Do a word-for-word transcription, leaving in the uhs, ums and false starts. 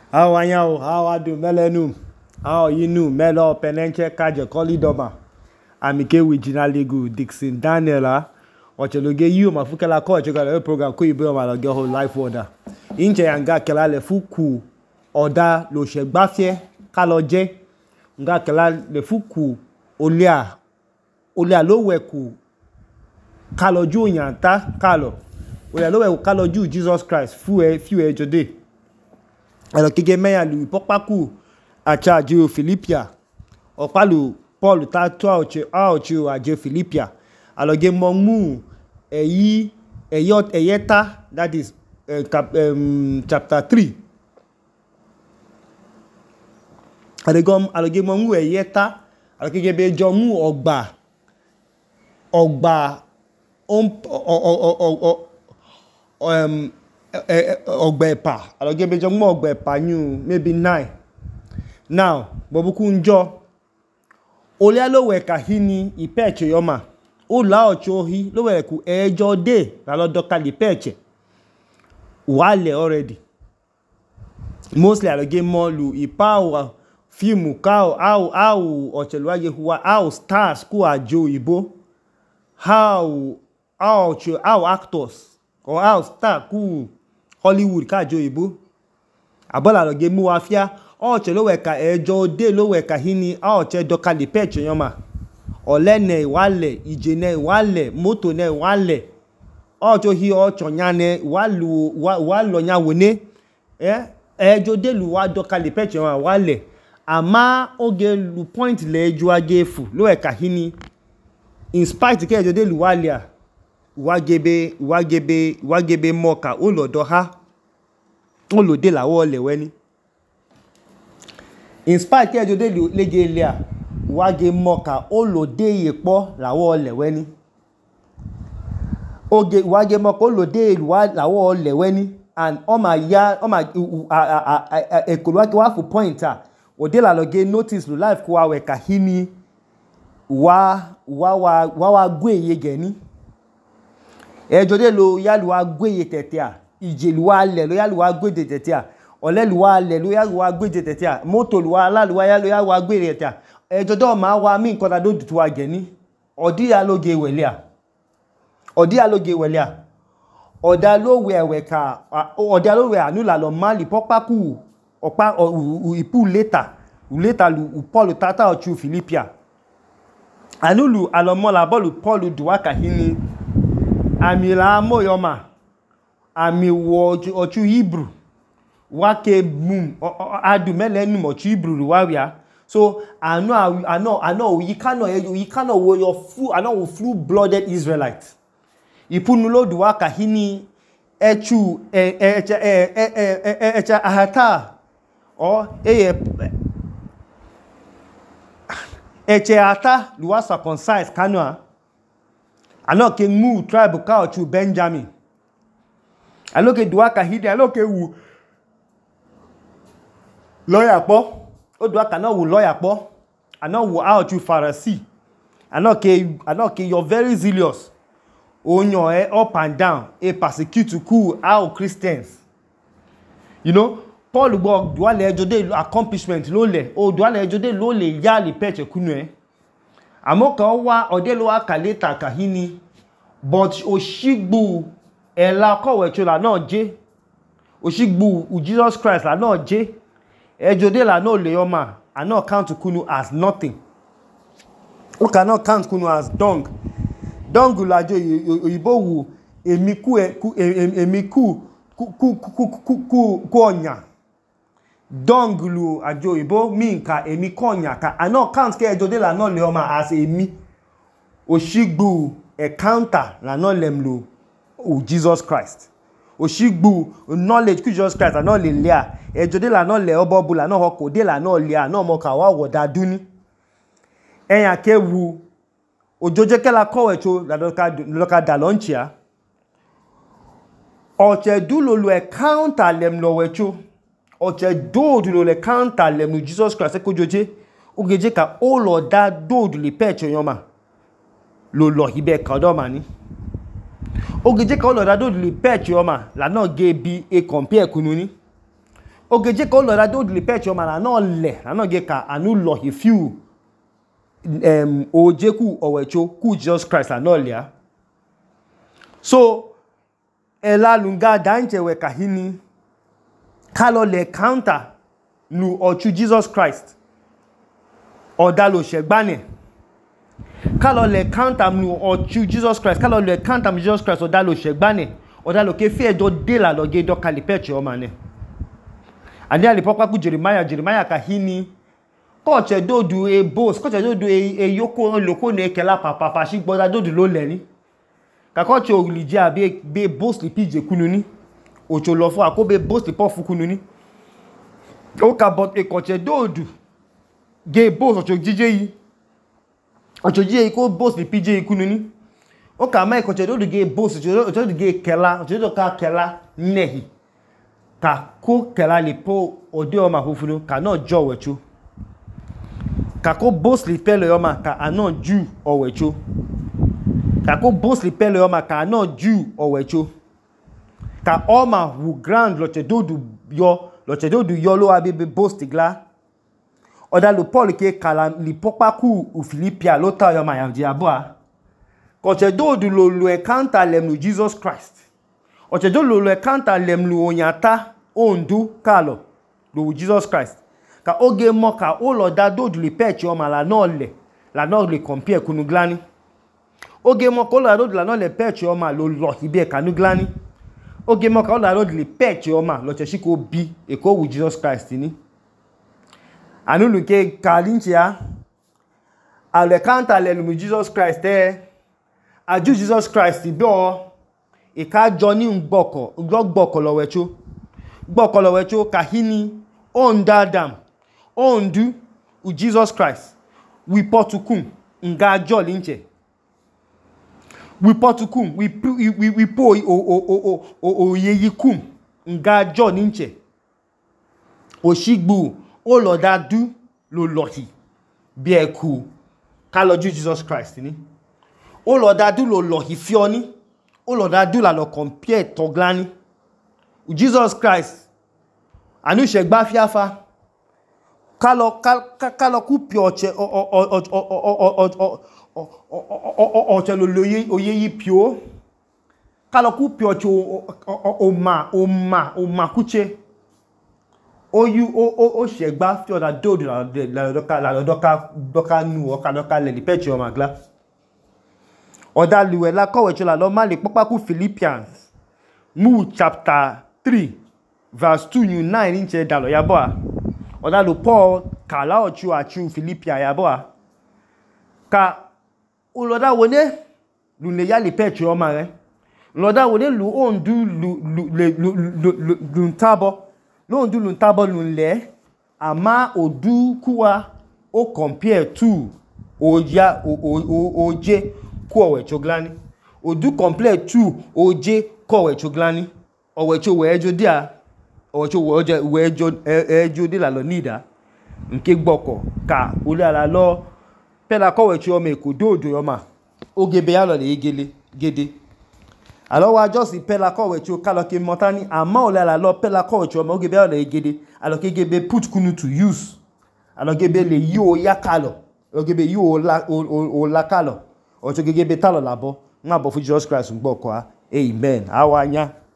How are you? How are you? Melenu. How you know? Melo penenche kaje koli doma. Amike wijina legu Dixon Daniela. Ocheloge you mafukela ko chekala program ko ibe ma loge whole life order. Inche yanga kela le fuku oda lo segbafie ka lo je. Nga kela le fuku olia olia lo weku ka lo ju yanta ka lo. Olia lo weku ka lo ju Jesus Christ fu e fi e jode. Alors que meya lui popaku a charge Philippia o palu Paul ta to oche a oche a je Philippia alors ge momu eyi eyot eyeta that is uh, cap, um, chapter three alors gom alors ge momu eyeta alors que be jomu ogba ogba um um ogbepa alors que be jomu ogbepa new maybe nine now bobuku njo ole lo we ka hini ipeche yoma o la ocho hi lo we ku ejo de la lo doka li peche wale already mostly alo game mo lu ipa film ka au au ocheluaje huwa au stars ku ajo ibo how how how actors or how star ku Hollywood ka ajo ibo abola lo game wa fia oche lo we ka ejo de lo we ka hini oche doka li peche yoma olene wale ijene wale moto ne wale ocho hi ocho nyane walu walo nya wone eh ejo de lu wa doka li peche yoma wale ama oge lu point le ejo agefu lo we ka hini in spite ke ejo de lu wale a wagebe wagebe wagebe moka olodo ha olode lawo le weni in spite ke jode leje ile a wage moka olode yepo lawo leweni oge wage moka olode lawo leweni and o ma ya o ma ekolo wake wa fu pointer ode la loge notice lo life ko awe ka hini wa wa wa wa gwe ye geni e jode lo ya lo wa gwe ye tete a ijelu wa le lo ya lo wa gwe tete a oleluwa hallelujah wa gbeje tetia moto luwa alaluwa ya lo ya wa gbere tetia ejodo ma wa mi nkan da do dutu wa geni odi ya loge welia odi ya loge welia oda lo wewe ka oda lo we anu la lo mali popaku opa ipu later later lu Paul tata ochu Philippia anulu alomo la bolu Paul duwa ka hini amila moyoma ami wo ochu Hebrew wake boom adu mele nu mo chi bruru wawia so ano ano ano you cannot you cannot wo your full ano full blooded Israelite ipunu lo duwa ka hini echu echa echa ahata o eye echa ata duwa circumcise kanwa ano ke mu tribe ka ochu Benjamin ano ke duwa ka hidi ano ke wu lawyer po o do aka na wo lawyer po ana wo out you Pharisee ana ke ana ke you're very zealous onyo e up and down e persecute ku our Christians you know Paul go do ale ejode accomplishment lo le o do ale ejode lo le ya le peche kunu e amoka wa ode lo aka later ka hini but oshigbu e la ko we chola na je oshigbu u Jesus Christ la na je ejode la no le yoma and not count kunu as nothing. We cannot count kunu as dung. Dung lajo oyibo wu emiku emiku ku ku ku ku ku onya. Dung lu ajo oyibo mean ka emiku onya ka and not count ke ejode la no le yoma as emi. Oshigbu a counter la no lemlo o Jesus Christ. Oshigbu knowledge ku Jesus Christ na le le a ejode la no le obobu la no hoko de la no le a no mo ka wa woda duni eyan ke wu ojoje ke la ko wecho la doka doka da launchia oche du lo lo counter lem lo wecho oche do du lo le counter lem Jesus Christ ko joje ogeje ka o lo da do du le pecho yoma lo lo hibe ka do mani ogeje ka o lo da do du le pecho yoma la no ge bi e compare kununi ogeje ka lo da do le pecho ma na no le na no ge ka anu lo he few um ojeku owecho ku Jesus Christ na no le a so ela lunga danje we ka hini ka lo le counter nu ochu Jesus Christ oda lo segbane ka lo le counter nu ochu Jesus Christ ka lo le counter Jesus Christ oda lo segbane oda lo ke fi ejo de la lo ge do ka le pecho ma ne ani ali pokwa ku Jeremiah Jeremiah ka hini ko che do du e boss ko che do du e, e yoko loko ne kela papa pa shi gboda do du lo le ni ka ko che olije abi be boss li pije kunu ni ocho lo fun akobe boss li po fu kunu ni o ka bot e ko che do du ge boss ocho jije yi ocho jije yi ko boss li pije kunu ni o ka mai ko che do du ge boss ocho do du ge kela ocho do ka kela nehi ka ko kela le po ode o ma fufunu ka no jo wechu ka ko boss li pele o ma ka anon ju o wechu ka ko boss li pele o ma ka anon ju o wechu ka o ma wu grand lo che do du yo lo che do du yo lo abi be boss tigla oda lo Paul ke kala li popa ku u Philippia lo ta yo ma ya di aboa ko che do du lo lo encounter lem nu Jesus Christ o che do lo lo encounter lem lu onyata ondu kalo lo Jesus Christ ka oge mo ka o lo da do du li pechi o ma la no le la no le compare kunu glani oge mo ko lo da do la no le pechi o ma lo lo hibe kanu glani oge mo ka o lo da do li pechi o ma lo che shi ko bi e ko wu Jesus Christ ni anu lu ke kalinchia ale kanta le lu Jesus Christ eh aju Jesus Christ bi o e ka jo ni ngboko ngboko lo wecho gboko lo wecho ka hini on dadam on du u Jesus Christ we potukum nga jo linche we potukum we we we po o o o o o yeyikum nga jo linche oshigbu o lo da du lo lohi bi eku ka lo ju Jesus Christ ni o lo da du lo lohi fioni o lo da du la lo compare toglani u Jesus Christ anu segba fiafa ka lo ka lo ku pi oche o o o o o o o lo loye oyeyi pio ka lo ku pi oche o ma o ma o ma kuche oyu o o o segba fi oda do la la doka la doka doka nu o ka doka le pechi o magla oda luwe la ko wecho la lo ma le popa ku Philippians mu chapter three verse two new nine inche dalo ya boa oda lo Paul kala ochu achu Philippia ya boa ka uloda wone lu le ya le pechi o ma re uloda wone lu ondu lu lu lu lu ntabo lo ndu lu ntabo lu le ama odu kuwa o compare to oja o oje ku owecho glani odu compare to oje ku owecho glani owecho we ejo dia owecho we oje we ejo ejo de la lo nida nke gboko ka uli ala lo pela ku owecho o me ko dodo yo ma ogebe ya lo le igele gede alors wa just pela ko wecho kalo ke montani ama o la lo pela ko wecho mo gebe o le gede alors ke gebe put kunu to use alors gebe le yo ya kalo o gebe yo la o la kalo o to gebe talo labo nga bo fu Jesus Christ ngbo ko amen awanya